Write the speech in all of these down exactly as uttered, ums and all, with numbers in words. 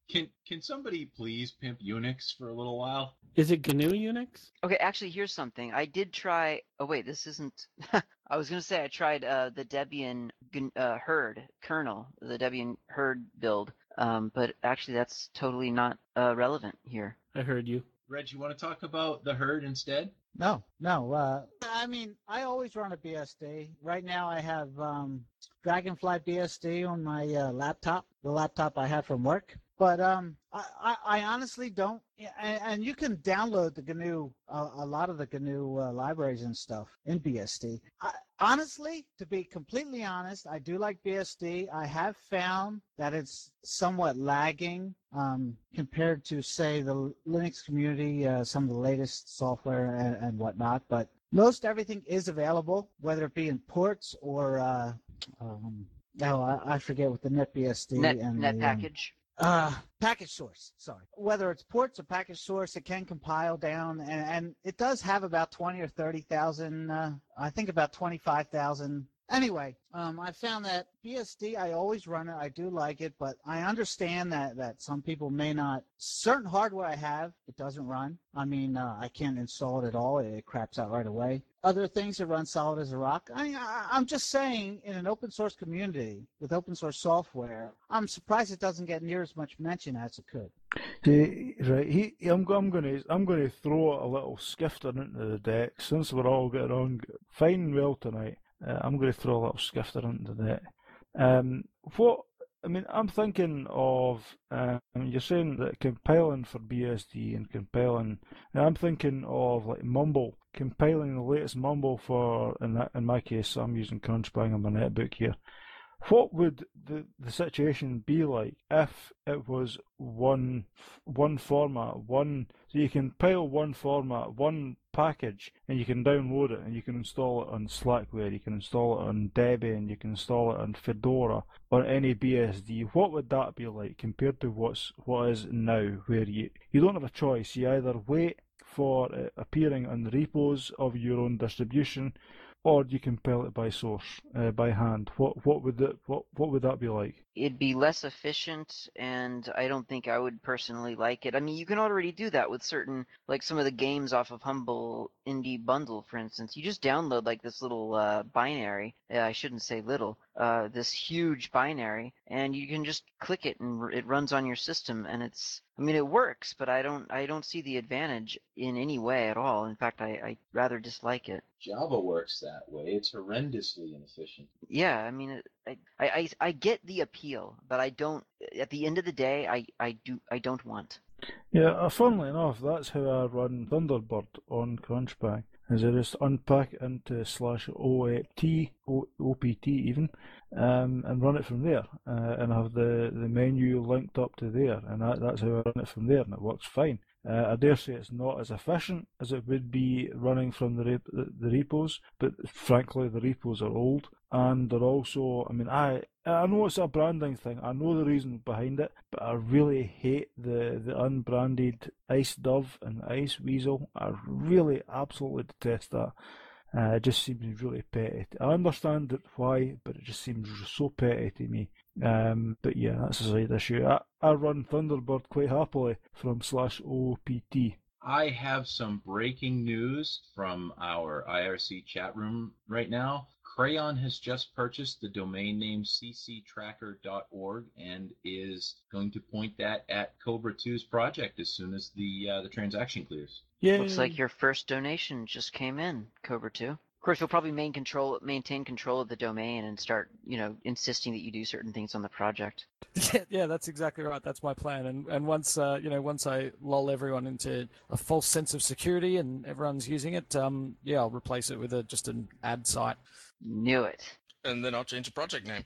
Can can somebody please pimp Unix for a little while? Is it G N U Unix? Okay, actually, here's something. I did try. Oh wait, this isn't. I was gonna say I tried uh, the Debian uh, herd kernel, the Debian herd build, um, but actually that's totally not uh, relevant here. I heard you. Reg, you want to talk about the herd instead? No, no. Uh, I mean, I always run a B S D. Right now, I have um, Dragonfly B S D on my uh, laptop, the laptop I have from work. But um, I, I, I honestly don't. And, and you can download the G N U, uh, a lot of the G N U uh, libraries and stuff in B S D. I, honestly, to be completely honest, I do like B S D. I have found that it's somewhat lagging um, compared to, say, the Linux community, uh, some of the latest software and, and whatnot. But most everything is available, whether it be in ports or, uh, um, oh, I, I forget what the NetBSD Net and net the, package. Um, Uh, package source, sorry. Whether it's ports or package source, it can compile down, and, and it does have about twenty or thirty thousand, uh, I think about twenty-five thousand. Anyway, um, I found that B S D, I always run it. I do like it, but I understand that, that some people may not. Certain hardware I have, it doesn't run. I mean, uh, I can't install it at all. It, it craps out right away. Other things that run solid as a rock. I, I, I'm just saying, in an open source community with open source software, I'm surprised it doesn't get near as much mention as it could. He, right, he, I'm, I'm going to, I'm going to throw a little skifter into the deck since we're all getting on fine and well tonight. Uh, I'm going to throw a little skifter into the deck. Um, what I mean, I'm thinking of. Um, you're saying that compiling for B S D and compiling. And I'm thinking of like Mumble, compiling the latest Mumble for. In that, in my case, I'm using Crunchbang on my netbook here. What would the, the situation be like if it was one one format, one so you can compile one format, one package, and you can download it and you can install it on Slackware, you can install it on Debian, you can install it on Fedora or any B S D. What would that be like compared to what's what is now, where you you don't have a choice. You either wait for it appearing on the repos of your own distribution, or you compile it by source, uh, by hand. What what would that what what would that be like? It'd be less efficient, and I don't think I would personally like it. I mean, you can already do that with certain, like some of the games off of Humble Indie Bundle, for instance. You just download like this little uh, binary. Uh, I shouldn't say little. Uh, this huge binary, and you can just click it, and r- it runs on your system, and it's. I mean, it works, but I don't. I don't see the advantage in any way at all. In fact, I, I rather dislike it. Java works that way. It's horrendously inefficient. Yeah, I mean, I, I, I, I get the appeal, but I don't. At the end of the day, I, I do. I don't want. Yeah, uh, funnily enough, that's how I run Thunderbird on Crunchbang. Is I just unpack it into slash opt, opt even, um, and run it from there, uh, and have the, the menu linked up to there, and that, that's how I run it from there, and it works fine. Uh, I dare say it's not as efficient as it would be running from the, rep- the the repos, but frankly the repos are old, and they're also, I mean, I I know it's a branding thing, I know the reason behind it, but I really hate the, the unbranded Ice Dove and Ice Weasel. I really absolutely detest that. Uh, it just seems really petty. I understand it why, but it just seems so petty to me. Um, but yeah, that's a side issue. I, I run Thunderbird quite happily from slash opt. I have some breaking news from our I R C chat room right now. Crayon has just purchased the domain name c c tracker dot org and is going to point that at Cobra two's project as soon as the uh, the transaction clears. Yeah. Looks like your first donation just came in, Cobra two. Of course, you'll probably main control, maintain control of the domain and start, you know, insisting that you do certain things on the project. Yeah, yeah, that's exactly right. That's my plan. And and once uh, you know, once I lull everyone into a false sense of security and everyone's using it, um, yeah, I'll replace it with a just an ad site. Knew it. And then I'll change the project name.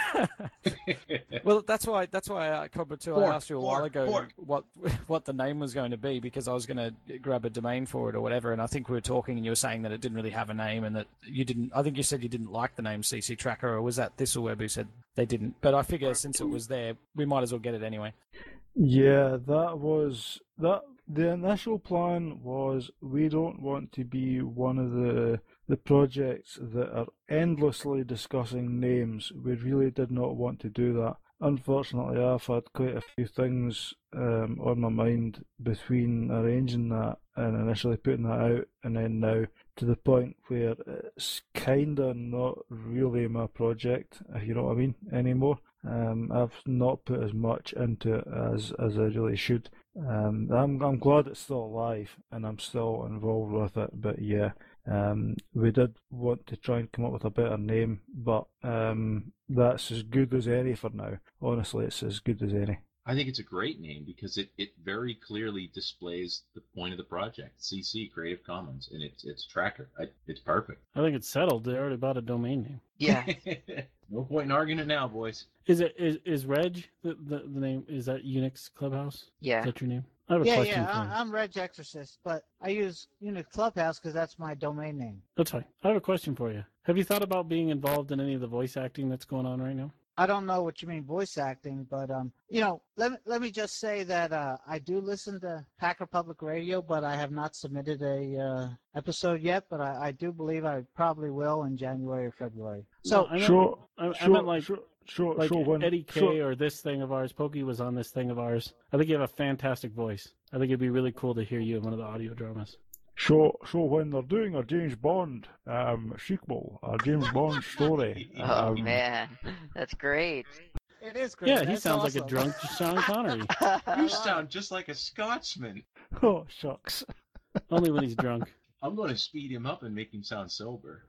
Well, that's why that's why uh, Cobra two. Fork, I asked you a while fork, ago fork. what what the name was going to be because I was going to grab a domain for it or whatever. And I think we were talking, and you were saying that it didn't really have a name, and that you didn't. I think you said you didn't like the name C C Tracker, or was that Thistleweb who said they didn't? But I figure since it was there, we might as well get it anyway. Yeah, that was that. The initial plan was we don't want to be one of the the projects that are endlessly discussing names. We really did not want to do that. unfortunately, I've had quite a few things um, on my mind between arranging that and initially putting that out, and then now to the point where it's kinda not really my project, if you know what I mean, anymore. Um, I've not put as much into it as as I really should. Um, I'm I'm glad it's still alive and I'm still involved with it, but yeah, um, we did want to try and come up with a better name, but um, that's as good as any for now. Honestly, it's as good as any. I think it's a great name because it, it very clearly displays the point of the project, C C, Creative Commons, and it's it's Tracker. I, it's perfect. I think it's settled. They already bought a domain name. Yeah. No point in arguing it now, boys. Is it is is Reg the, the, the name? Is that Unix Clubhouse? Yeah. Is that your name? I have a Yeah, question yeah, for you. I, I'm Reg Exorcist, but I use Unix Clubhouse because that's my domain name. That's fine. I have a question for you. Have you thought about being involved in any of the voice acting that's going on right now? I don't know what you mean voice acting, but um, you know, let me let me just say that uh, I do listen to Hacker Public Radio, but I have not submitted a uh, episode yet. But I, I do believe I probably will in January or February. So No, I meant, Sure, I, I sure, meant like sure, sure, like sure, when, Eddie K sure, or this thing of ours. Pokey was on this thing of ours. I think you have a fantastic voice. I think it'd be really cool to hear you in one of the audio dramas. So, so when they're doing a James Bond um, sequel, a James Bond story, Oh um, man, that's great. it is great. Yeah, he That's sounds like a awesome. drunk Sean Connery. You sound just like a Scotsman. oh shucks. Only when he's drunk. I'm going to speed him up and make him sound sober.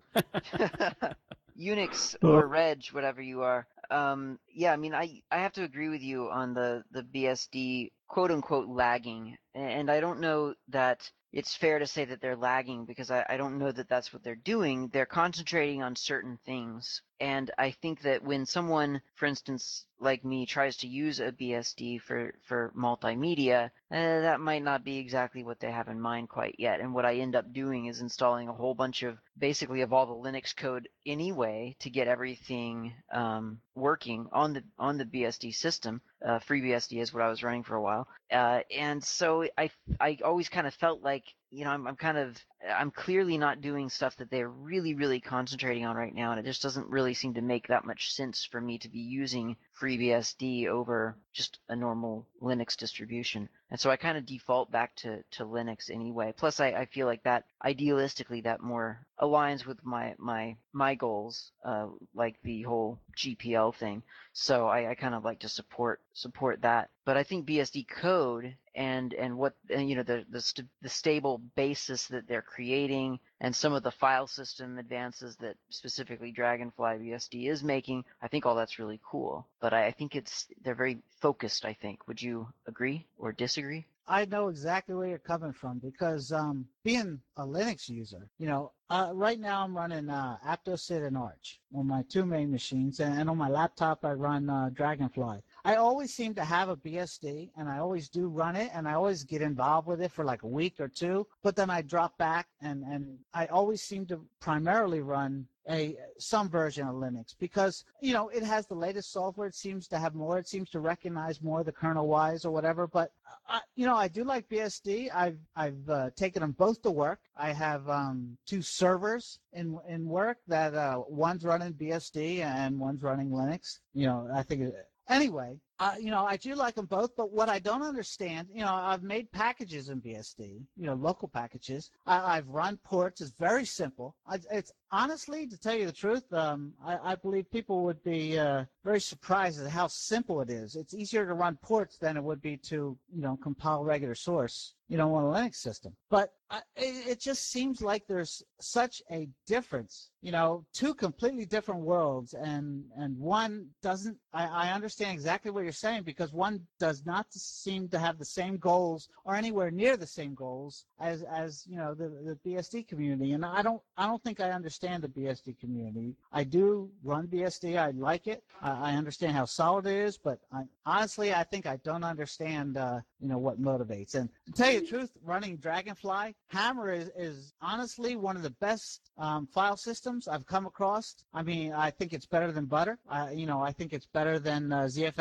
Unix Oh. or Reg, whatever you are. Um, yeah, I mean, I, I have to agree with you on the, the B S D quote unquote lagging. And I don't know that it's fair to say that they're lagging because I, I don't know that that's what they're doing. They're concentrating on certain things. And I think that when someone, for instance, like me, tries to use a B S D for, for multimedia, uh, that might not be exactly what they have in mind quite yet. And what I end up doing is installing a whole bunch of, basically of all the Linux code anyway to get everything um, working on the on the B S D system. Uh, FreeBSD is what I was running for a while. Uh, and so I, I always kind of felt like, you know, I'm, I'm kind of, I'm clearly not doing stuff that they're really, really concentrating on right now. And it just doesn't really seem to make that much sense for me to be using FreeBSD over just a normal Linux distribution. And so I kind of default back to, to Linux anyway. Plus, I, I feel like that, idealistically, that more aligns with my my my goals, uh, like the whole G P L thing. So I, I kind of like to support support that. But I think B S D code and and what and, you know the the, st- the stable basis that they're creating and some of the file system advances that specifically Dragonfly B S D is making, I think all that's really cool. But I, I think it's they're very focused. I think. Would you agree or disagree? I know exactly where you're coming from because um, being a Linux user, you know, uh, right now I'm running uh, AptoSid and Arch on my two main machines, and, and on my laptop I run uh, Dragonfly. I always seem to have a B S D, and I always do run it, and I always get involved with it for like a week or two, but then I drop back, and, and I always seem to primarily run a some version of Linux because, you know, it has the latest software. It seems to have more. It seems to recognize more of the kernel-wise or whatever. But, I, you know, I do like B S D. I've I've uh, taken them both to work. I have um, two servers in in work that uh, one's running B S D and one's running Linux. You know, I think it, anyway. Uh, you know, I do like them both, but what I don't understand, you know, I've made packages in B S D, you know, local packages. I, I've run ports. It's very simple. I, it's honestly, to tell you the truth, um, I, I believe people would be uh, very surprised at how simple it is. It's easier to run ports than it would be to, you know, compile regular source, you know, on a Linux system. But I, it, it just seems like there's such a difference, you know, two completely different worlds, and and one doesn't. I, I understand exactly what you're saying because one does not seem to have the same goals or anywhere near the same goals as as you know the the B S D community. And I don't I don't think I understand the B S D community. I do run B S D. I like it. I, I understand how solid it is, but I, honestly, I think I don't understand uh, you know what motivates. And to tell you the truth, running Dragonfly, Hammer is is honestly one of the best um, file systems I've come across. I mean, I think it's better than Butter. I, you know, I think it's better than uh, Z F S.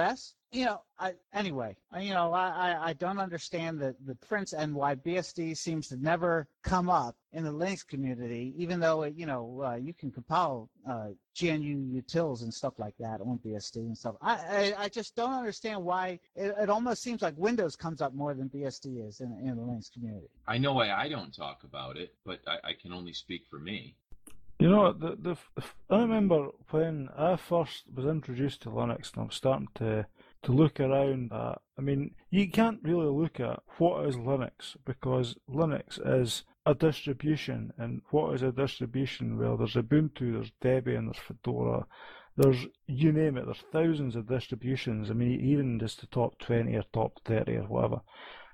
you know, I anyway, I, you know, I, I, I don't understand the, the difference and why B S D seems to never come up in the Linux community, even though, it, you know, uh, you can compile uh, G N U utils and stuff like that on B S D and stuff. I, I, I just don't understand why it, it almost seems like Windows comes up more than B S D is in, in the Linux community. I know why I don't talk about it, but I, I can only speak for me. You know, the, the, the, I remember when I first was introduced to Linux and I was starting to, to look around at, I mean, you can't really look at what is Linux, because Linux is a distribution, and what is a distribution? Well, there's Ubuntu, there's Debian, there's Fedora, there's, you name it, there's thousands of distributions. I mean, even just the top twenty or top thirty or whatever.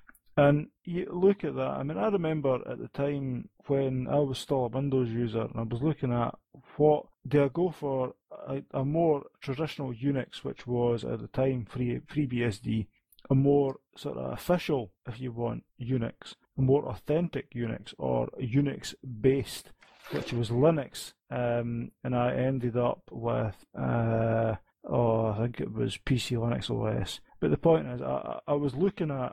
And you look at that, I mean, I remember at the time when I was still a Windows user and I was looking at what, do I go for a, a more traditional Unix, which was at the time free, FreeBSD, a more sort of official, if you want, Unix, a more authentic Unix, or Unix-based, which was Linux, um, and I ended up with, uh, oh, I think it was P C Linux O S. But the point is, I, I was looking at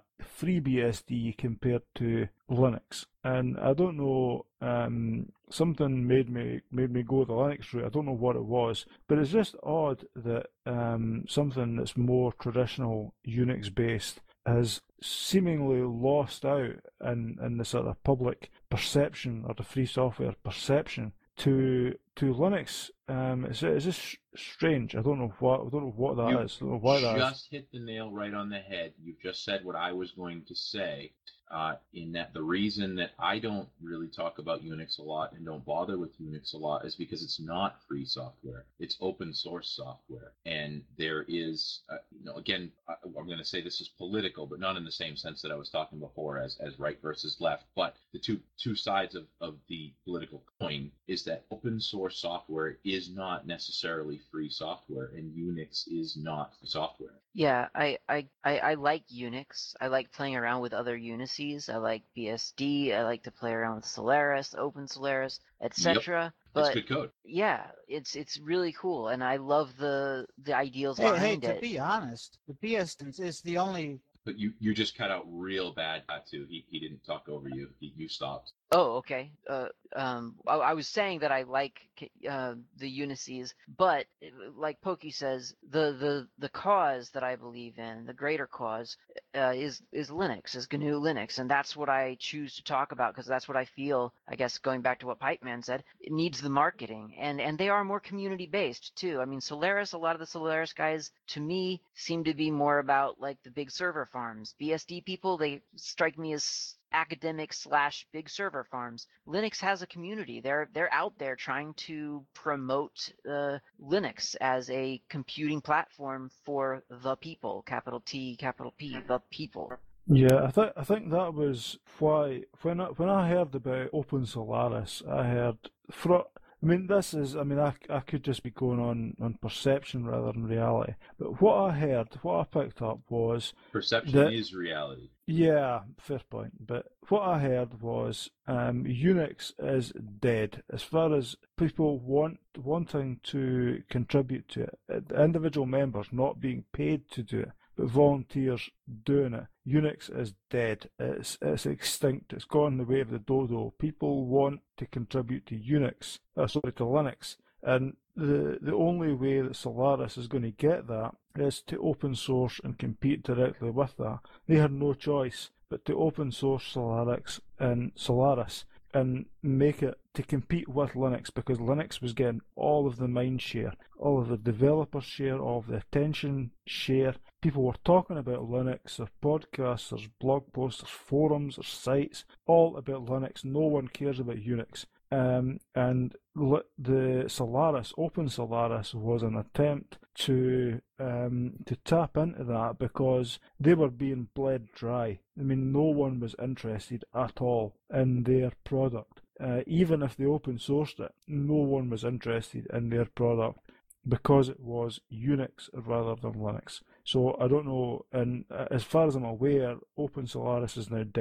FreeBSD compared to Linux, and I don't know, um, something made me made me go the Linux route. I don't know what it was, but it's just odd that um, something that's more traditional Unix-based has seemingly lost out in, in the sort of public perception, or the free software perception, to to Linux. Um, it's, it's just strange. I don't know what I don't know what that you is. I don't know why that just is. hit the nail right on the head. You've just said what I was going to say. Uh, in that the reason that I don't really talk about Unix a lot and don't bother with Unix a lot is because it's not free software. It's open source software. And there is, uh, you know, again, I, I'm going to say this is political, but not in the same sense that I was talking before as, as right versus left. But the two two sides of, of the political coin is that open source software is not necessarily free software, and Unix is not free software. Yeah, I, I, I, I like Unix. I like playing around with other Unices. I like B S D. I like to play around with Solaris, Open Solaris, et cetera. Yep. But It's good code. yeah, it's it's really cool, and I love the the ideals Hey, hey, behind to it. be honest, the B S D is the only. But you, you just cut out real bad, too. He he didn't talk over you. He, you stopped. Oh, okay. Uh, um, I, I was saying that I like uh, the Unices, but like Pokey says, the, the, the cause that I believe in, the greater cause, uh, is is Linux, is G N U Linux, and that's what I choose to talk about because that's what I feel. I guess going back to what Pipe Man said, it needs the marketing, and and they are more community based too. I mean, Solaris, a lot of the Solaris guys, to me, seem to be more about like the big server farms. B S D people, they strike me as academic slash big server farms. Linux has a community. They're they're out there trying to promote uh, Linux as a computing platform for the people. Capital T, capital P, the people. Yeah, I think I think that was why when I, when I heard about Open Solaris, I heard for. I mean, this is, I mean, I, I could just be going on, on perception rather than reality. But what I heard, what I picked up was... Perception that, is reality. Yeah, fair point. But what I heard was um, Unix is dead. As far as people want wanting to contribute to it, individual members not being paid to do it, but volunteers doing it. Unix is dead. It's it's extinct. It's gone the way of the dodo. People want to contribute to Unix, uh, sorry, to Linux, and the the only way that Solaris is going to get that is to open source and compete directly with that. They had no choice but to open source Solaris and Solaris and make it to compete with Linux, because Linux was getting all of the mind share, all of the developer share, all of the attention share. People were talking about Linux, there's podcasts, there's blog posts, there's forums, there's sites, all about Linux. No one cares about Unix. Um, and the Solaris, Open Solaris, was an attempt to um, to tap into that because they were being bled dry. I mean, no one was interested at all in their product. Uh, even if they open sourced it, no one was interested in their product because it was Unix rather than Linux. So I don't know, and as far as I'm aware, Open Solaris is now dead.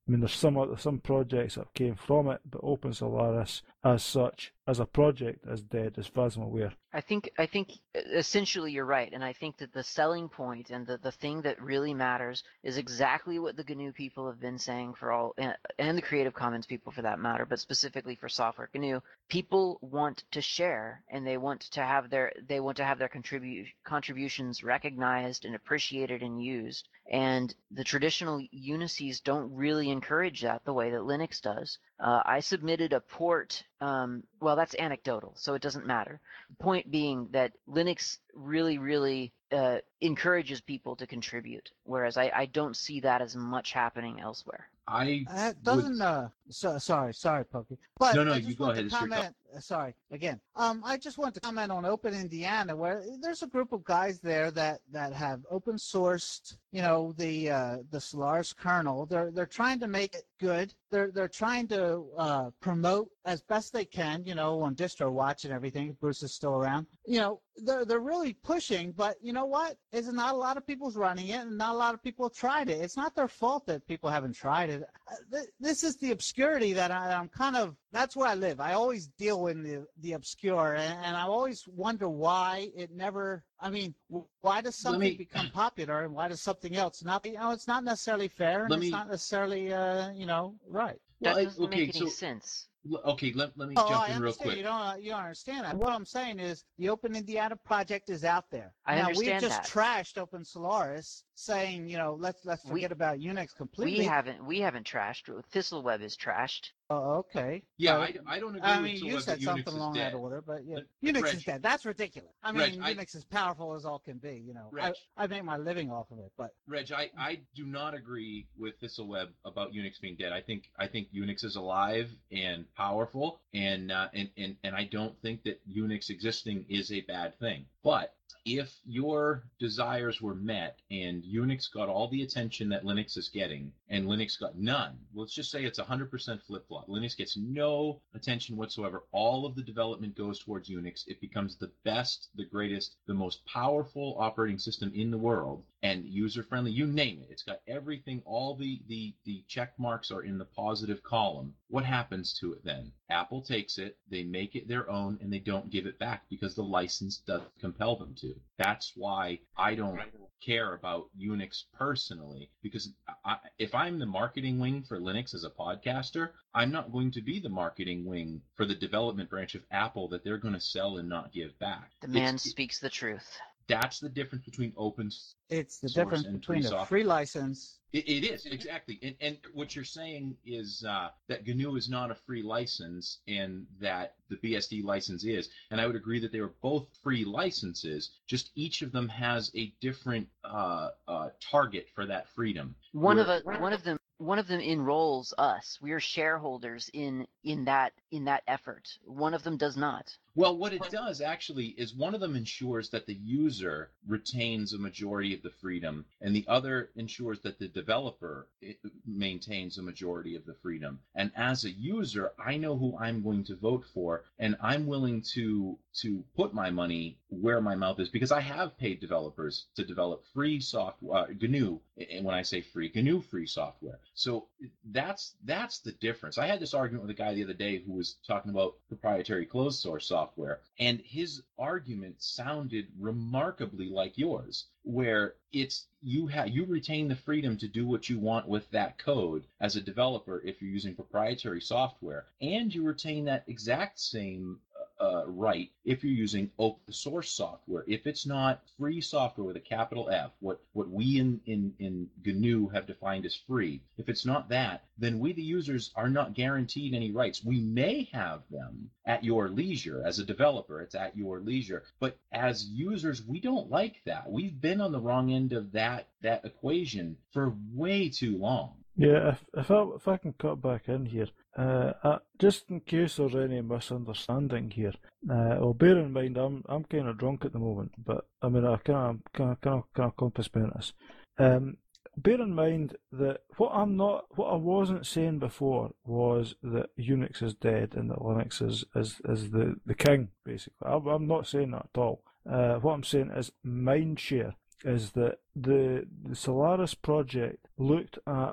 I mean, there's some other, some projects that came from it, but Open Solaris, as such, as a project, is dead, as far as I'm aware. I think I think essentially you're right, and I think that the selling point and the, the thing that really matters is exactly what the G N U people have been saying for all, and the Creative Commons people for that matter, but specifically for Software G N U. People want to share, and they want to have their they want to have their contribu- contributions recognized and appreciated and used. And the traditional Unisys don't really encourage that the way that Linux does. Uh, I submitted a port. Um, well, that's anecdotal, so it doesn't matter. The point being that Linux really, really uh, encourages people to contribute, whereas I, I don't see that as much happening elsewhere. I Uh, doesn't would... uh so, sorry sorry Pokey, but No, no, I you just go want ahead, to it's your comment. uh, Sorry again. Um, I just want to comment on Open Indiana, where there's a group of guys there that that have open sourced, you know, the uh, the Solaris kernel. They're they're trying to make it good. They're they're trying to uh, promote as best they can, you know, on DistroWatch and everything. Bruce is still around. You know, they're they're really pushing, but you know what? It's not a lot of people's running it, and not a lot of people have tried it. It's not their fault that people haven't tried it. Uh, th- this is the obscurity that I, I'm kind of. That's where I live. I always deal in the the obscure, and, and I always wonder why it never. I mean, why does something me, become popular, and why does something else not? You know, it's not necessarily fair, and Let it's me, not necessarily, uh, you know, right. That well, I, doesn't okay, make any so sense. okay, let let me Oh, jump I in real understand. quick. You don't, uh, you don't understand that. What I'm saying is the Open Indiana project is out there. I now, we understand just that. trashed Open Solaris, saying, you know, let's let's forget We- about Unix completely. We haven't we haven't trashed. Thistleweb is trashed. Oh, okay. Yeah, But- I, I don't agree I with mean, you Sylweb said that something Unix is along dead. that order, but yeah, But- Unix Reg, is dead. That's ridiculous. I mean, Reg, I- Unix is powerful as all can be. You know, I, Reg. I make my living off of it, but Reg, I, I do not agree with Thistleweb about Unix being dead. I think I think Unix is alive and powerful, and uh, and, and and I don't think that Unix existing is a bad thing. But if your desires were met and Unix got all the attention that Linux is getting and Linux got none, let's just say it's one hundred percent flip-flop. Linux gets no attention whatsoever. All of the development goes towards Unix. It becomes the best, the greatest, the most powerful operating system in the world and user-friendly. You name it. It's got everything. All the, the, the check marks are in the positive column. What happens to it then? Apple takes it, they make it their own, and they don't give it back because the license doesn't compel them to. That's why I don't care about Unix personally, because I, if I'm the marketing wing for Linux as a podcaster, I'm not going to be the marketing wing for the development branch of Apple that they're going to sell and not give back. The man It's- speaks the truth. That's the difference between open it's the source difference and between free a software. free license. It, it is, exactly. And, and what you're saying is uh, that G N U is not a free license and that the B S D license is. And I would agree that they were both free licenses, just each of them has a different uh, uh, target for that freedom. One of Where- a, one of them one of them enrolls us. We are shareholders in in that in that effort. One of them does not. Well, what it does actually is one of them ensures that the user retains a majority of the freedom, and the other ensures that the developer it, maintains a majority of the freedom. And as a user, I know who I'm going to vote for, and I'm willing to to put my money where my mouth is because I have paid developers to develop free software, uh, G N U, and when I say free, G N U free software. So that's that's the difference. I had this argument with a guy the other day who was talking about proprietary closed source software, and his argument sounded remarkably like yours, where it's you have you retain the freedom to do what you want with that code as a developer if you're using proprietary software, and you retain that exact same uh, right if you're using open source software. If it's not free software with a capital F, what what we in in in G N U have defined as free, if it's not that, then we the users are not guaranteed any rights. We may have them at your leisure. As a developer, it's at your leisure, but as users, we don't like that. We've been on the wrong end of that that equation for way too long. Yeah, if if I if I can cut back in here, uh, uh, just in case there's any misunderstanding here. Uh, well, bear in mind I'm I'm kind of drunk at the moment, but I mean I kind of kind of kind of kind of compass this. Um, bear in mind that what I'm not, what I wasn't saying before was that Unix is dead and that Linux is is, is the the king basically. I'm, I'm not saying that at all. Uh, what I'm saying is mindshare is that the the Solaris project looked at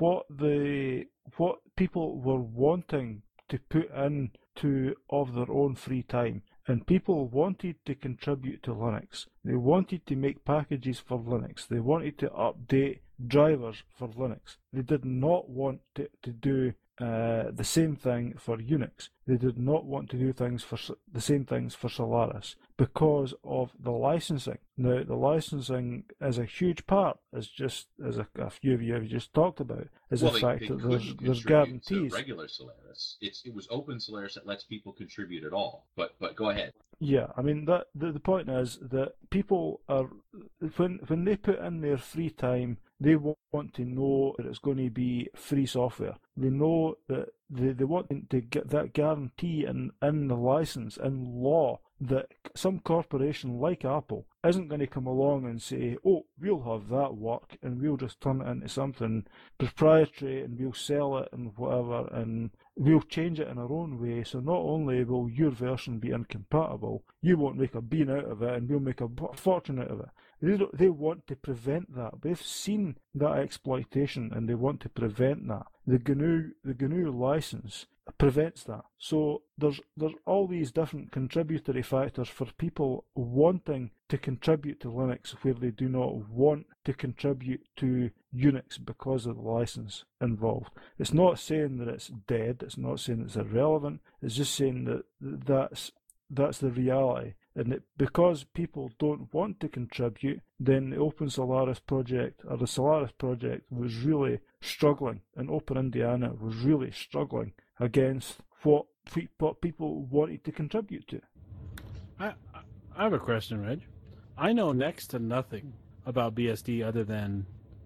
what the what people were wanting to put in to of their own free time. And people wanted to contribute to Linux. They wanted to make packages for Linux. They wanted to update drivers for Linux. They did not want to, to do uh, the same thing for Unix. They did not want to do things for the same things for Solaris because of the licensing. Now, the licensing is a huge part, as just as a, a few of you have just talked about, is well, the they, fact they that couldn't there's, there's contribute guarantees. To regular Solaris. It's it was open Solaris that lets people contribute at all. But but go ahead. Yeah, I mean that the, the point is that people are when when they put in their free time, they want to know that it's going to be free software. They know that they, they want to get that guarantee in, in the license, in law, that some corporation like Apple isn't going to come along and say, oh, we'll have that work and we'll just turn it into something proprietary and we'll sell it and whatever and we'll change it in our own way. So not only will your version be incompatible, you won't make a bean out of it and we'll make a fortune out of it. They, don't, they want to prevent that. They've seen that exploitation and they want to prevent that. The G N U, the G N U license prevents that. So there's there's all these different contributory factors for people wanting to contribute to Linux where they do not want to contribute to Unix because of the license involved. It's not saying that it's dead, it's not saying it's irrelevant, it's just saying that that's that's the reality. And that because people don't want to contribute, then the Open Solaris project, or the Solaris project, was really struggling, and Open Indiana was really struggling against what, what people wanted to contribute to. I, I have a question, Reg. I know next to nothing about B S D other than,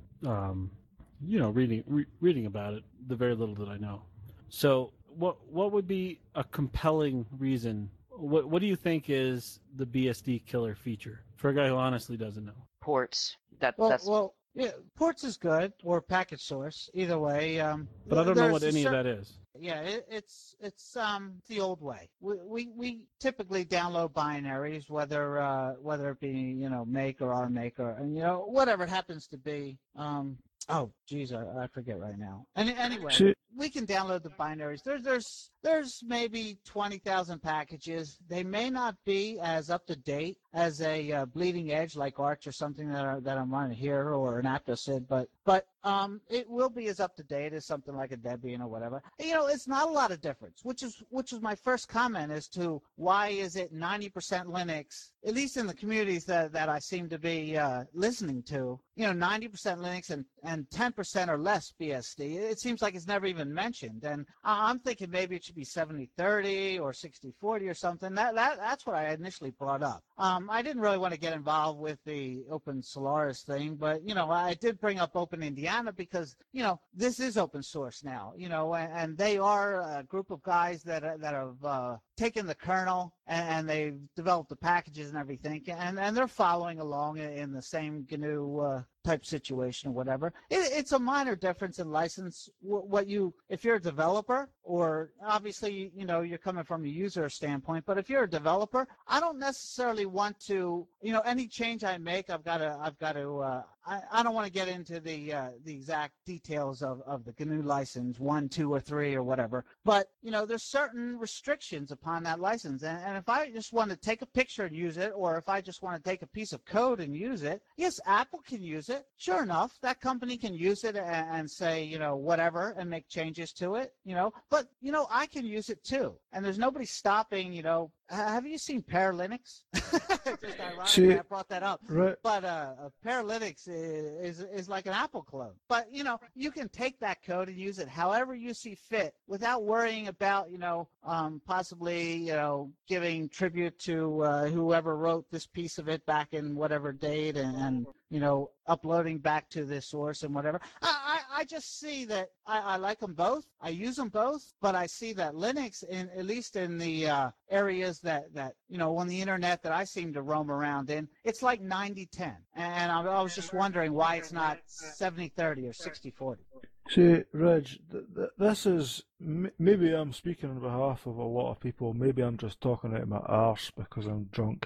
um, you know, reading re- reading about it, the very little that I know. So what what would be a compelling reason? What what do you think is the B S D killer feature for a guy who honestly doesn't know? Ports. That Well, that's well, yeah, ports is good, or package source, either way. Um, But I don't know there's what a any cer- of that is. Yeah, it, it's it's um the old way. We, we we typically download binaries, whether uh whether it be you know make or R make or and you know whatever it happens to be. Um oh geez, I, I forget right now. And anyway, See- we can download the binaries. There's there's there's maybe twenty thousand packages. They may not be as up to date as a uh, bleeding edge like Arch or something that are, that I'm running here or an AptoSyd, but but um it will be as up to date as something like a Debian or whatever. You know, it's not a lot of difference, which is which was my first comment as to why is it ninety percent Linux, at least in the communities that, that I seem to be uh, listening to. You know, ninety percent Linux and, and ten percent or less B S D. It seems like it's never even mentioned. And I'm thinking maybe it should be seventy thirty or sixty forty or something. That, that That's what I initially brought up. Um, I didn't really want to get involved with the Open Solaris thing, but, you know, I did bring up Open Indiana because, you know, this is open source now, you know, and, and they are a group of guys that, that have uh, taken the kernel and, and they've developed the packages and everything, and, and they're following along in, in the same G N U uh, type situation or whatever. It, it's a minor difference in license. What you, if you're a developer, or obviously, you know, you're coming from a user standpoint, but if you're a developer, I don't necessarily want to, you know, any change I make, I've got to, I've got to, uh, I, I don't want to get into the uh, the exact details of, of the G N U license, one, two, or three, or whatever. But, you know, there's certain restrictions upon that license. And, and if I just want to take a picture and use it, or if I just want to take a piece of code and use it, yes, Apple can use it. Sure enough, that company can use it and, and say, you know, whatever, and make changes to it, you know. But, you know, I can use it too. And there's nobody stopping, you know. Have you seen Pear Linux? Just ironic See, I brought that up. Right. But uh, Pear Linux is, is is like an Apple clone. But, you know, you can take that code and use it however you see fit without worrying about, you know, um, possibly, you know, giving tribute to uh, whoever wrote this piece of it back in whatever date and, and you know, uploading back to the source and whatever. I, I, I just see that I, I like them both. I use them both, but I see that Linux, in at least in the uh, areas that, that, you know, on the internet that I seem to roam around in, it's like ninety ten. And I, I was just wondering why it's not seventy thirty or sixty forty. See, Reg, th- th- this is, m- maybe I'm speaking on behalf of a lot of people, maybe I'm just talking out of my arse because I'm drunk.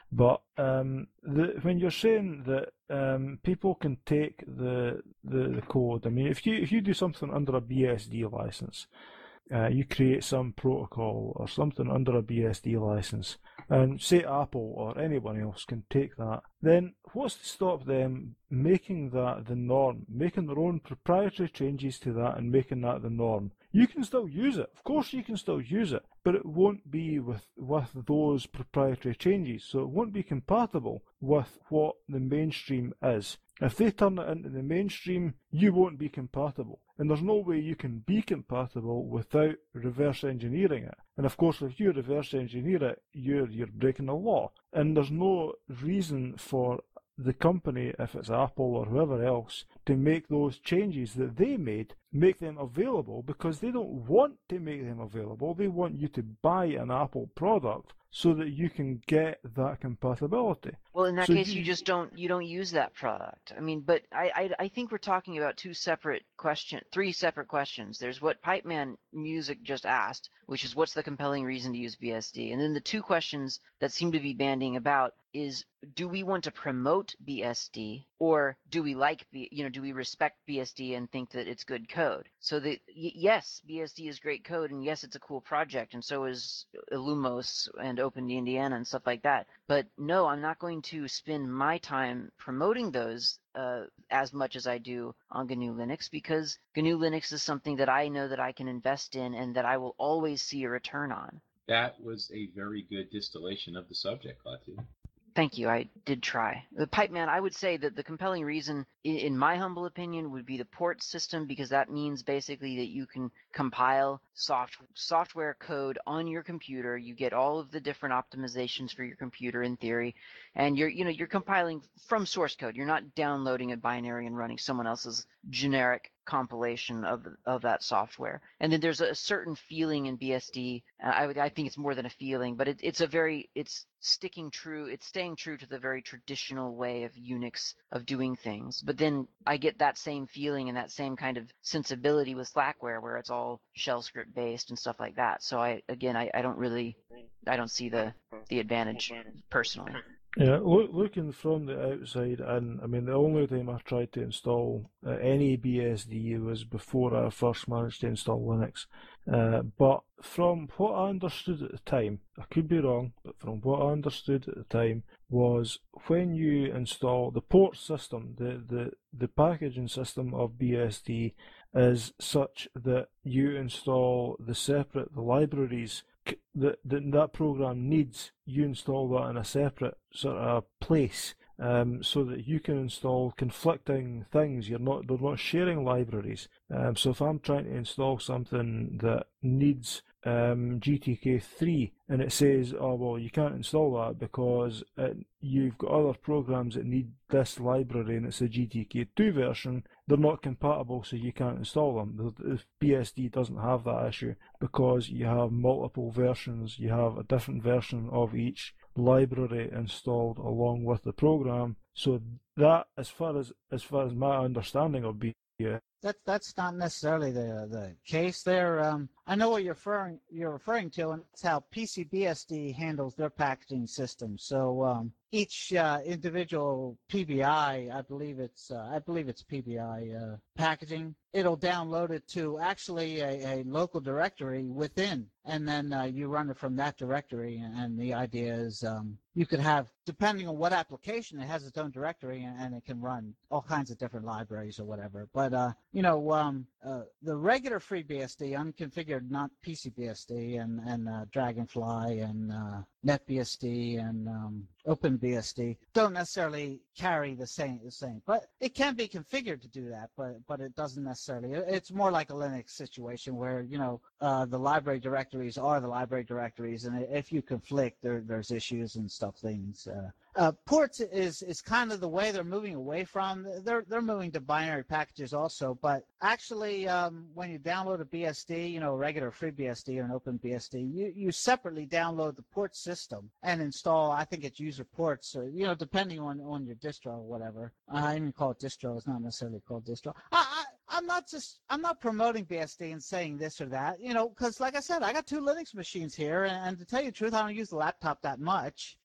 But um, the, when you're saying that um, people can take the, the the code, I mean, if you if you do something under a B S D license, uh, you create some protocol or something under a B S D license, and say Apple or anyone else can take that, then what's to stop them making that the norm, making their own proprietary changes to that and making that the norm? You can still use it. Of course you can still use it, but it won't be with, with those proprietary changes. So it won't be compatible with what the mainstream is. If they turn it into the mainstream, you won't be compatible. And there's no way you can be compatible without reverse engineering it. And of course, if you reverse engineer it, you're, you're breaking the law. And there's no reason for the company, if it's Apple or whoever else, to make those changes that they made, make them available, because they don't want to make them available. They want you to buy an Apple product so that you can get that compatibility. Well, in that So case, you- you just don't you don't use that product. I mean, but I, I I think we're talking about two separate question, three separate questions. There's what Pipeman Music just asked, which is what's the compelling reason to use B S D, and then the two questions that seem to be banding about is, do we want to promote B S D, or do we like B, you know do we respect B S D and think that it's good code? So the y- yes, B S D is great code, and yes, it's a cool project, and so is Illumos and OpenIndiana and stuff like that. But no, I'm not going to spend my time promoting those uh, as much as I do on G N U Linux, because G N U Linux is something that I know that I can invest in and that I will always see a return on. That was a very good distillation of the subject, Latu. Thank you. I did try. The Pipeman, I would say that the compelling reason, in, in my humble opinion, would be the port system, because that means basically that you can compile soft, software code on your computer. You get all of the different optimizations for your computer in theory, and you're you know you're compiling from source code. You're not downloading a binary and running someone else's generic compilation of of that software. And then there's a certain feeling in B S D. Uh, I would I think it's more than a feeling, but it, it's a very it's sticking true. It's staying true to the very traditional way of Unix of doing things. But then I get that same feeling and that same kind of sensibility with Slackware, where it's all shell script based and stuff like that. So I again I, I don't really I don't see the the advantage personally. Yeah, look, looking from the outside, and I mean, the only time I tried to install uh, any B S D was before I first managed to install Linux. Uh, but from what I understood at the time, I could be wrong, but from what I understood at the time, was when you install the port system, the, the, the packaging system of B S D is such that you install the separate, the libraries that, that that program needs, you install that in a separate sort of place, um, so that you can install conflicting things. You're not they're not sharing libraries. Um, so if I'm trying to install something that needs um, G T K three and it says, oh well, you can't install that because it, you've got other programs that need this library and it's a G T K two version, they're not compatible, so you can't install them. The B S D doesn't have that issue because you have multiple versions, you have a different version of each library installed along with the program. So that, as far as as far as my understanding of B S D, That that's not necessarily the the case there. Um, I know what you're referring you're referring to, and that's how P C B S D handles their packaging system. So um, each uh, individual P B I, I believe it's uh, I believe it's P B I uh, packaging, it'll download it to actually a, a local directory within, and then uh, you run it from that directory. And the idea is um, you could have, depending on what application, it has its own directory, and, and it can run all kinds of different libraries or whatever. But uh, you know, um, uh, the regular FreeBSD, unconfigured, not P C B S D, and and uh, Dragonfly and uh, NetBSD and um, OpenBSD don't necessarily carry the same the same. But it can be configured to do that, but but it doesn't necessarily. It's more like a Linux situation where, you know, uh, the library directories are the library directories, and if you conflict, there there's issues and stuff things. Uh, uh, ports is is kind of the way they're moving away from. They're they're moving to binary packages also, but actually, um, when you download a B S D, you know, a regular FreeBSD or an OpenBSD, you you separately download the port system and install. I think it's user ports, or, you know, depending on on your distro or whatever. I even call it distro. It's not necessarily called distro. I, I I'm not just I'm not promoting B S D and saying this or that, you know, because like I said, I got two Linux machines here, and, and to tell you the truth, I don't use the laptop that much.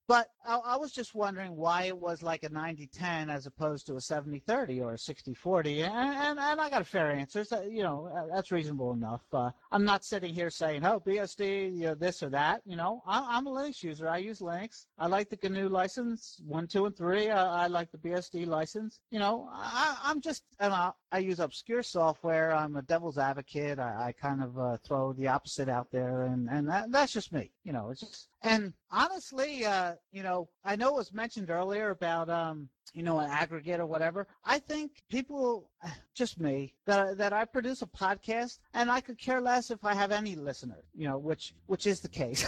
but I, I was just wondering why it was like a ninety ten as opposed to a seventy thirty or a sixty forty, and, and, and I got a fair answer. So, you know, uh, that's reasonable enough. Uh, I'm not sitting here saying, oh, B S D, you know, this or that. You know, I, I'm a Linux user. I use Linux. I like the G N U license, one, two, and three. I, I like the B S D license. You know, I, I'm just, and I, I use obscure software. I'm a devil's advocate. I, I kind of uh, throw the opposite out there, and, and that, that's just me. You know, it's just, and honestly, uh, you know, I know it was mentioned earlier about, um, you know, an aggregate or whatever. I think people, just me, that that I produce a podcast, and I could care less if I have any listener, you know, which which is the case.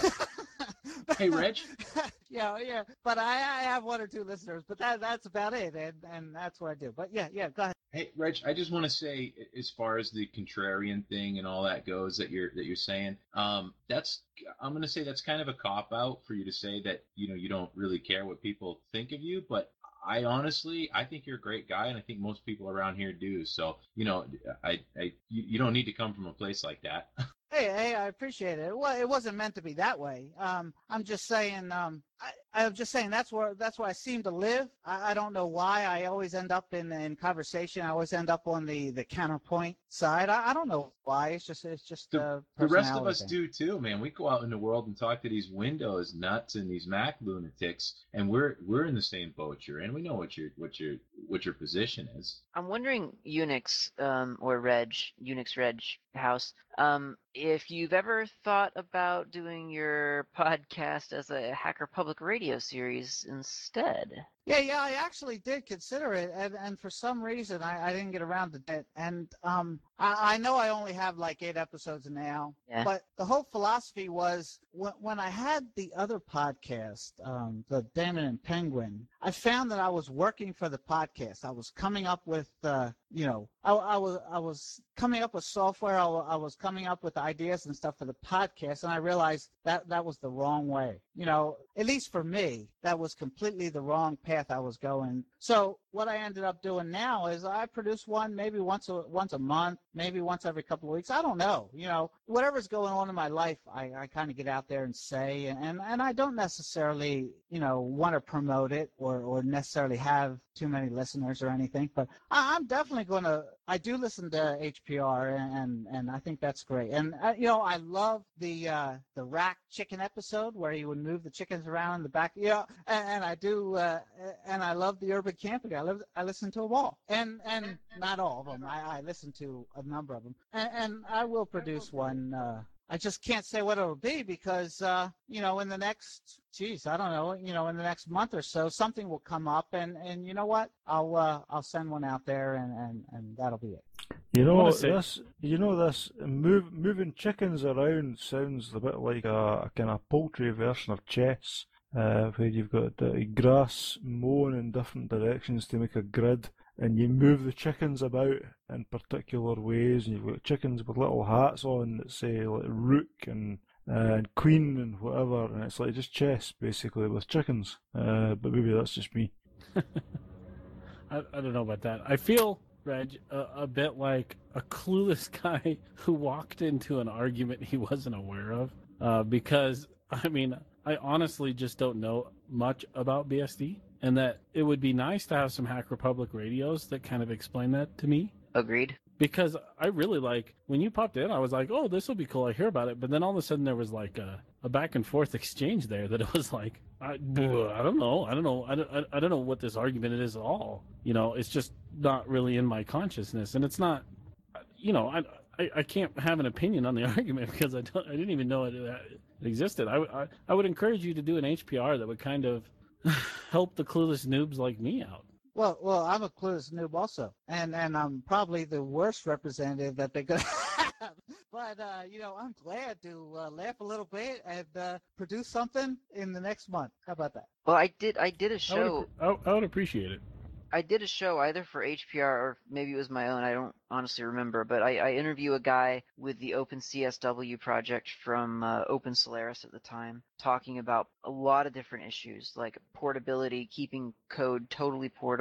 Hey, Reg. yeah, yeah, but I, I have one or two listeners, but that that's about it, and and that's what I do. But yeah, yeah, go ahead. Hey, Reg, I just want to say, as far as the contrarian thing and all that goes that you're that you're saying, um, that's I'm going to say that's kind of a cop out for you to say that you know you don't really care what people think of you, but I honestly, I think you're a great guy, and I think most people around here do. So, you know, I, I, you, you don't need to come from a place like that. Hey, hey, I appreciate it. Well, it wasn't meant to be that way. Um, I'm just saying. Um, I, I'm just saying that's where that's where I seem to live. I, I don't know why. I always end up in in conversation. I always end up on the, the counterpoint side. I, I don't know why. It's just it's just the, uh, the rest of us thing. do too, man. We go out in the world and talk to these Windows nuts and these Mac lunatics, and we're we're in the same boat you're in. We know what your what your what your position is. I'm wondering, Unix um, or Reg, Unix Reg House, um, if you've ever thought about doing your podcast as a Hacker Public Radio series instead. Yeah, yeah, I actually did consider it, and, and for some reason I, I didn't get around to it. And um, I, I know I only have like eight episodes now, Yeah. but the whole philosophy was when, when I had the other podcast, um, the Damon and Penguin, I found that I was working for the podcast. I was coming up with, uh, you know, I, I was I was coming up with software. I, I was coming up with ideas and stuff for the podcast, and I realized that that was the wrong way. You know, at least for me, that was completely the wrong path I was going. So what I ended up doing now is I produce one maybe once a once a month, maybe once every couple of weeks. I don't know. You know, whatever's going on in my life, I, I kind of get out there and say, and, and I don't necessarily, you know, want to promote it or, or necessarily have too many listeners or anything. But I, I'm definitely going to, I do listen to H P R, and, and I think that's great. And, uh, you know, I love the uh, the rack chicken episode where he would move the chickens around in the back. You know, and, and I do, uh, and I love the urban camping. I love, I listen to them all, and and not all of them. I, I listen to a number of them, and, and I will produce one. Uh, I just can't say what it'll be because, uh, you know, in the next, geez, I don't know, you know, in the next month or so, something will come up, and, and you know what? I'll uh, I'll send one out there, and, and, and that'll be it. You know say- this. You know this. Move, moving chickens around sounds a bit like a, a kind of poultry version of chess, uh, where you've got the grass mown in different directions to make a grid, and you move the chickens about in particular ways, and you've got chickens with little hats on that say like rook and uh, and queen and whatever, and it's like just chess basically with chickens. Uh, but maybe that's just me. I, I don't know about that. I feel, Reg, a, a bit like a clueless guy who walked into an argument he wasn't aware of. Uh, because, I mean, I honestly just don't know much about B S D, and that it would be nice to have some Hack Republic radios that kind of explain that to me. Agreed. Because I really like, when you popped in, I was like, oh, this will be cool. I hear about it. But then all of a sudden there was like a, a back and forth exchange there that it was like, I, I don't know. I don't know. I don't, I don't know what this argument is at all. You know, it's just not really in my consciousness. And it's not, you know, I, I, I can't have an opinion on the argument because I don't, I didn't even know it, it existed. I, I, I would encourage you to do an H P R that would kind of help the clueless noobs like me out. Well, well, I'm a clueless noob also, and and I'm probably the worst representative that they could have. But uh, you know, I'm glad to uh, laugh a little bit and uh, produce something in the next month. How about that? Well, I did. I did a I show. would, I, I would appreciate it. I did a show either for H P R or maybe it was my own. I don't honestly remember, but I, I interview a guy with the OpenCSW project from uh, Open Solaris at the time, talking about a lot of different issues like portability, keeping code totally portable,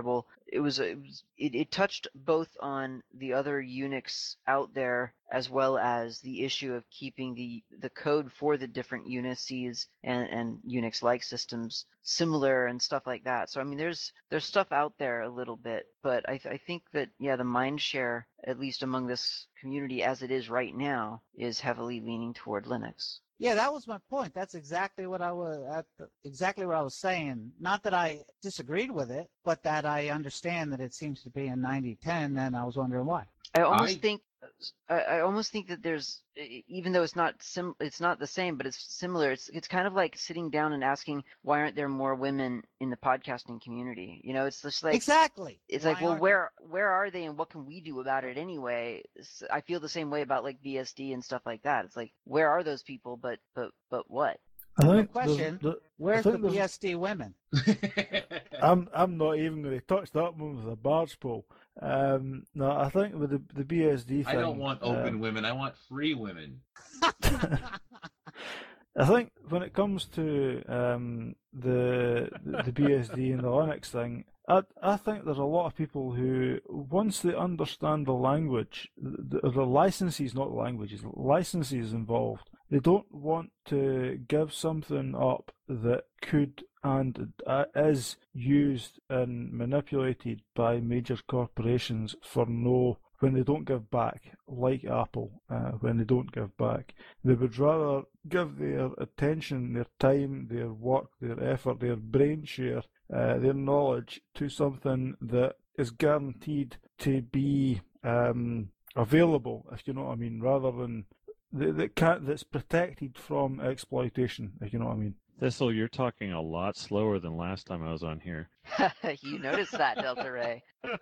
it was it, was, it it touched both on the other Unix out there as well as the issue of keeping the the code for the different Unices and and Unix-like systems similar and stuff like that. So I mean, there's there's stuff out there a little bit, but I th- I think that yeah, the mind share, at least among this community as it is right now, is heavily leaning toward Linux. Yeah, that was my point. That's exactly what I was at the, exactly what I was saying. Not that I disagreed with it, but that I understand that it seems to be a ninety ten, and I was wondering why. I almost I- think I, I almost think that there's e- even though it's not sim it's not the same, but it's similar. It's it's kind of like sitting down and asking why aren't there more women in the podcasting community? You know, it's just like Exactly. it's Why like, well, aren't where where are they and what can we do about it anyway? S- I feel the same way about like B S D and stuff like that. It's like, where are those people? But but but what? I No think question. there's- Where's the think there's- B S D women? I'm I'm not even going to touch that one with a barge pole. Um, no, I think with the the B S D thing, I don't want open um, women. I want free women. I think when it comes to um, the the B S D and the Linux thing, I I think there's a lot of people who, once they understand the language, the, the licenses, not the languages, licenses involved, they don't want to give something up that could and uh, is used and manipulated by major corporations for no, when they don't give back, like Apple, uh, when they don't give back. They would rather give their attention, their time, their work, their effort, their brain share, uh, their knowledge to something that is guaranteed to be um, available, if you know what I mean, rather than that, that can't, that's protected from exploitation, if you know what I mean. Thistle, you're talking a lot slower than last time I was on here. You noticed that, Delta Ray.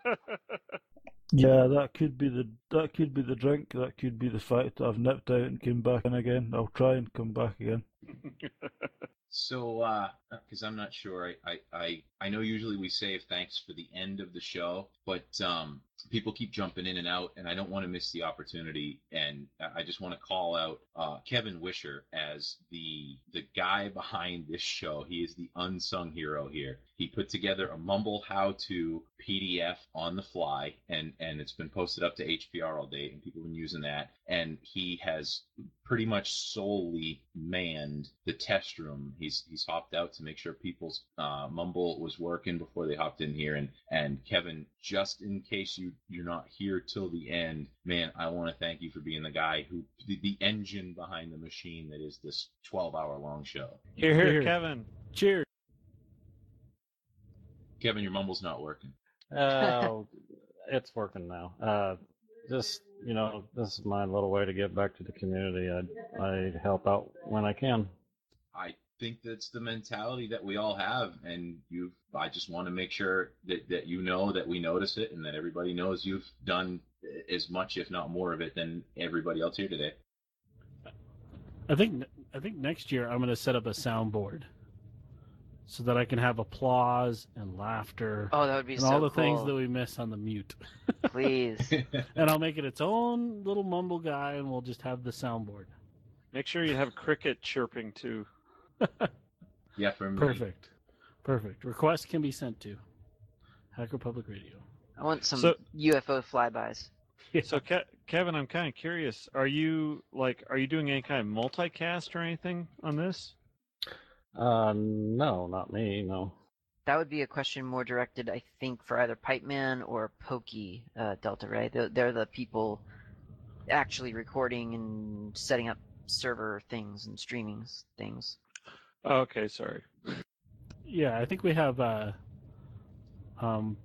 Yeah, that could be the that could be the drink. That could be the fact that I've nipped out and came back in again. I'll try and come back again. So, uh, because I'm not sure, I, I, I, I know usually we save thanks for the end of the show, but um, people keep jumping in and out, and I don't want to miss the opportunity. And I just want to call out uh, Kevin Wisher as the the guy behind this show. He is the unsung hero here. He put together a Mumble how-to P D F on the fly, and, and it's been posted up to H P R all day, and people have been using that. And he has pretty much solely manned the test room. He's he's hopped out to make sure people's uh, Mumble was working before they hopped in here. And, and Kevin, just in case you, you're not here till the end, man, I want to thank you for being the guy who, the, the engine behind the machine that is this twelve-hour long show. Here, here, Here. Kevin. Cheers. Kevin, your Mumble's not working. Oh, it's working now. Uh, just, you know, this is my little way to get back to the community. I, I help out when I can. I think that's the mentality that we all have, and you've. I just want to make sure that, that you know that we notice it, and that everybody knows you've done as much, if not more, of it than everybody else here today. I think I think next year I'm going to set up a soundboard so that I can have applause and laughter Oh, that would be and so all the cool. things that we miss on the mute. Please. And I'll make it its own little mumble guy, and we'll just have the soundboard. Make sure you have cricket chirping too. Yeah, for me. Perfect. Perfect. Requests can be sent to Hacker Public Radio. I want some So- U F O flybys. So, Ke- Kevin, I'm kind of curious. Are you like, are you doing any kind of multicast or anything on this? Uh, no, not me, no. That would be a question more directed, I think, for either Pipeman or Pokey, uh, Delta Ray. They're, they're the people actually recording and setting up server things and streaming things. Oh, okay, sorry. Yeah, I think we have uh, um,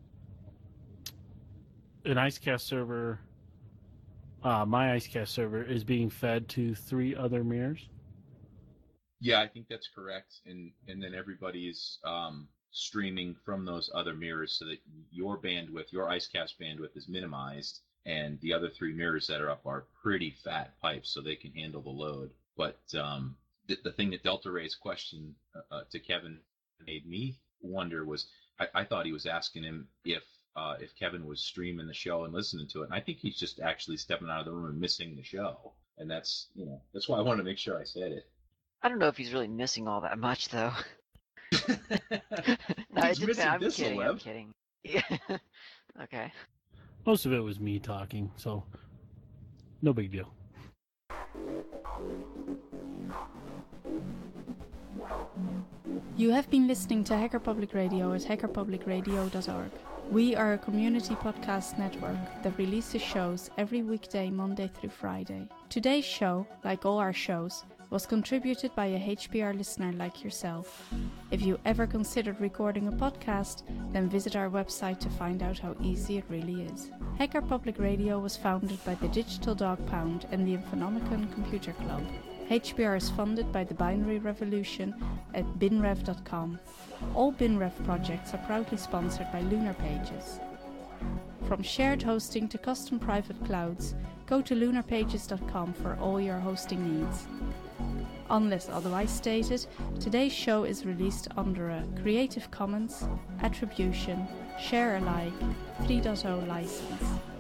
an IceCast server. Uh, my IceCast server is being fed to three other mirrors. Yeah, I think that's correct. And and then everybody's um, streaming from those other mirrors so that your bandwidth, your IceCast bandwidth, is minimized, and the other three mirrors that are up are pretty fat pipes, so they can handle the load. But um, the, the thing that Delta Ray's question uh, uh, to Kevin made me wonder was, I, I thought he was asking him if uh, if Kevin was streaming the show and listening to it, and I think he's just actually stepping out of the room and missing the show, and that's you know that's why I wanted to make sure I said it. I don't know if he's really missing all that much, though. No, He's it missing depends. I'm this, kidding. I'm Celeb. kidding. Yeah. Okay. Most of it was me talking, so no big deal. You have been listening to Hacker Public Radio at hacker public radio dot org. We are a community podcast network that releases shows every weekday, Monday through Friday. Today's show, like all our shows, was contributed by a H P R listener like yourself. If you ever considered recording a podcast, then visit our website to find out how easy it really is. Hacker Public Radio was founded by the Digital Dog Pound and the Infonomicon Computer Club. H P R is funded by the Binary Revolution at binrev dot com. All BinRev projects are proudly sponsored by Lunar Pages. From shared hosting to custom private clouds, go to lunar pages dot com for all your hosting needs. Unless otherwise stated, today's show is released under a Creative Commons Attribution Share Alike three point oh license.